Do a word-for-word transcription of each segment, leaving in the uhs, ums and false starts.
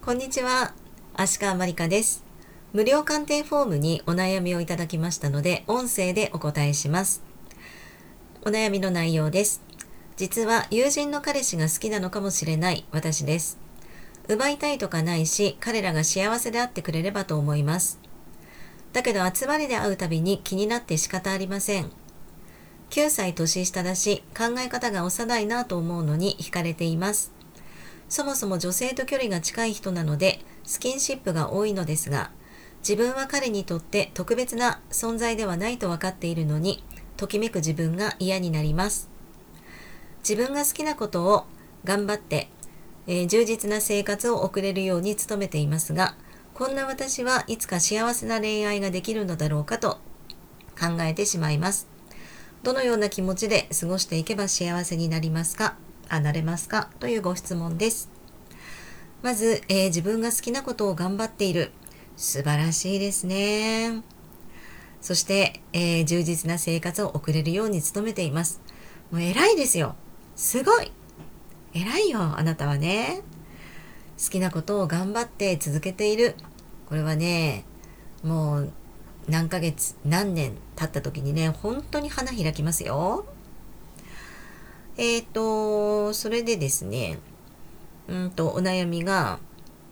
こんにちは、足川まりかです。無料鑑定フォームにお悩みをいただきましたので、音声でお答えします。お悩みの内容です。実は友人の彼氏が好きなのかもしれない私です。奪いたいとかないし、彼らが幸せであってくれればと思います。だけど集まりで会うたびに気になって仕方ありません。きゅうさい年下だし、考え方が幼いなと思うのに惹かれています。そもそも女性と距離が近い人なのでスキンシップが多いのですが、自分は彼にとって特別な存在ではないと分かっているのに、ときめく自分が嫌になります。自分が好きなことを頑張って、えー充実な生活を送れるように努めていますが、こんな私はいつか幸せな恋愛ができるのだろうかと考えてしまいます。どのような気持ちで過ごしていけば幸せになりますかあ、なれますかというご質問です。まず、えー自分が好きなことを頑張っている。素晴らしいですね。そして、えー充実な生活を送れるように努めています。もう偉いですよ。すごい。偉いよ、あなたはね。好きなことを頑張って続けている。これはね、もう何ヶ月、何年経った時にね、本当に花開きますよ。えっと、それでですね、うんと、お悩みが、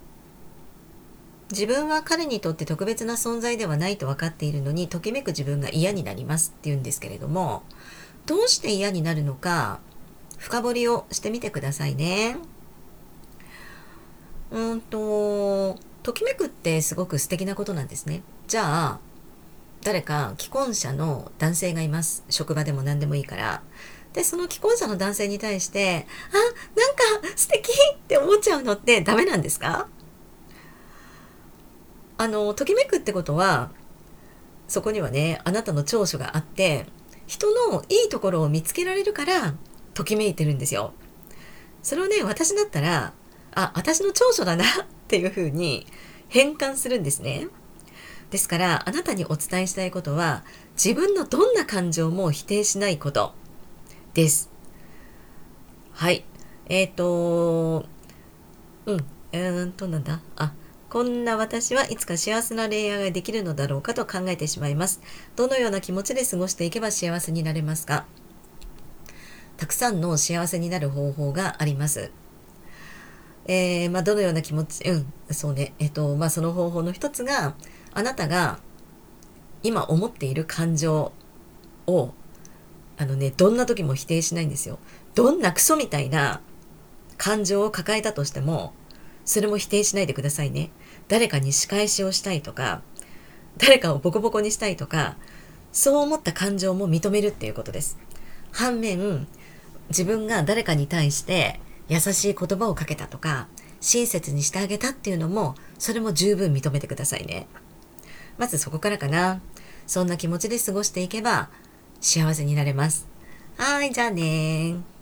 自分は彼にとって特別な存在ではないと分かっているのに、ときめく自分が嫌になりますっていうんですけれども、どうして嫌になるのか、深掘りをしてみてくださいね。うんと、ときめくってすごく素敵なことなんですね。じゃあ、誰か既婚者の男性がいます。職場でも何でもいいから。で、その既婚者の男性に対して、あ、なんか素敵って思っちゃうのってダメなんですか？あの、ときめくってことは、そこにはね、あなたの長所があって、人のいいところを見つけられるから、ときめいてるんですよ。それをね、私だったら、あ、私の長所だなっていうふうに変換するんですね。ですから、あなたにお伝えしたいことは、自分のどんな感情も否定しないことです。はい。えっ、ー、と、うん、えーんと、なんだ。あ、こんな私はいつか幸せな恋愛ができるのだろうかと考えてしまいます。どのような気持ちで過ごしていけば幸せになれますか？たくさんの幸せになる方法があります。えー、まあ、どのような気持ち、うん、そうね。えっ、と、まあ、その方法の一つが、あなたが今思っている感情を、あのね、どんな時も否定しないんですよ。どんなクソみたいな感情を抱えたとしても、それも否定しないでくださいね。誰かに仕返しをしたいとか、誰かをボコボコにしたいとか、そう思った感情も認めるっていうことです。反面、自分が誰かに対して優しい言葉をかけたとか、親切にしてあげたっていうのも、それも十分認めてくださいね。まずそこからかな。そんな気持ちで過ごしていけば幸せになれます。はい、じゃあねー。